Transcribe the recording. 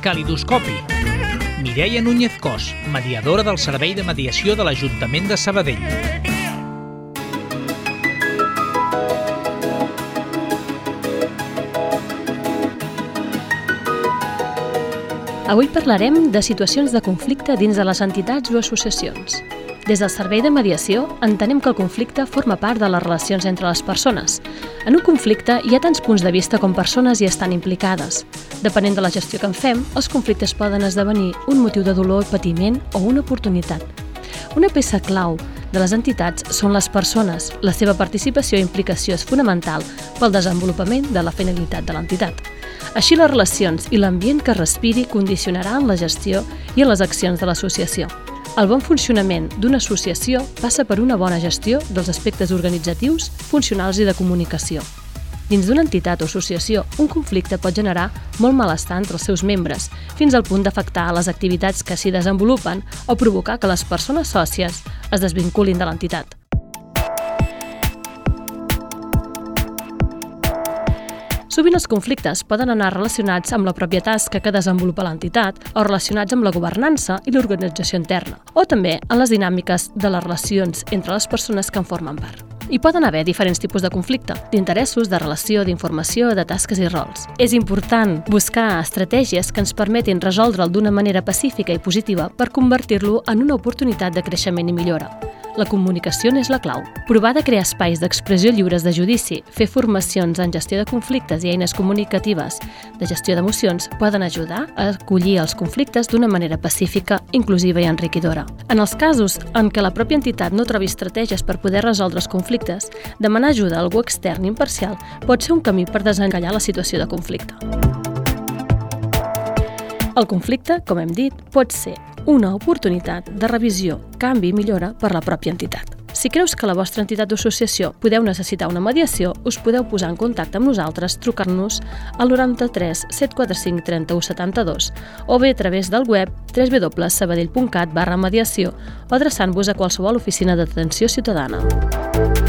Calidoscopi. Mireia Núñez Cos, mediadora del Servei de Mediació de l'Ajuntament de Sabadell. Avui parlarem de situacions de conflicte dins de les entitats o associacions. Des del Servei de Mediació entenem que el conflicte forma part de les relacions entre les persones. En un conflicte hi ha tants punts de vista com persones hi estan implicades. Depenent de la gestió que en fem, els conflictes poden esdevenir un motiu de dolor i patiment o una oportunitat. Una peça clau de les entitats són les persones. La seva participació i implicació és fonamental pel desenvolupament de la finalitat de l'entitat. Així, les relacions i l'ambient que respiri condicionaran la gestió i les accions de l'associació. El bon funcionament d'una associació passa per una bona gestió dels aspectes organitzatius, funcionals i de comunicació. Dins d'una entitat o associació, un conflicte pot generar molt malestar entre els seus membres, fins al punt d'afectar les activitats que s'hi desenvolupen o provocar que les persones sòcies es desvinculin de l'entitat. Sovint els conflictes poden anar relacionats amb la pròpia tasca que desenvolupa l'entitat o relacionats amb la governança i l'organització interna, o també en les dinàmiques de les relacions entre les persones que en formen part. Hi poden haver diferents tipus de conflicte, d'interessos, de relació, d'informació, de tasques i rols. És important buscar estratègies que ens permetin resoldre'l d'una manera pacífica i positiva per convertir-lo en una oportunitat de creixement i millora. La comunicació n'és la clau. Provar de crear espais d'expressió lliures de judici, fer formacions en gestió de conflictes i eines comunicatives de gestió d'emocions poden ajudar a acollir els conflictes d'una manera pacífica, inclusiva i enriquidora. En els casos en què la pròpia entitat no trobi estratègies per poder resoldre els conflictes, demanar ajuda a algú extern i imparcial pot ser un camí per desencallar la situació de conflicte. El conflicte, com hem dit, pot ser una oportunitat de revisió, canvi i millora per la pròpia entitat. Si creus que la vostra entitat o associació podeu necessitar una mediació, us podeu posar en contacte amb nosaltres trucant-nos al 93 745 31 72 o bé a través del web www.sabadell.cat/mediació o adreçant-vos a qualsevol oficina d'atenció ciutadana.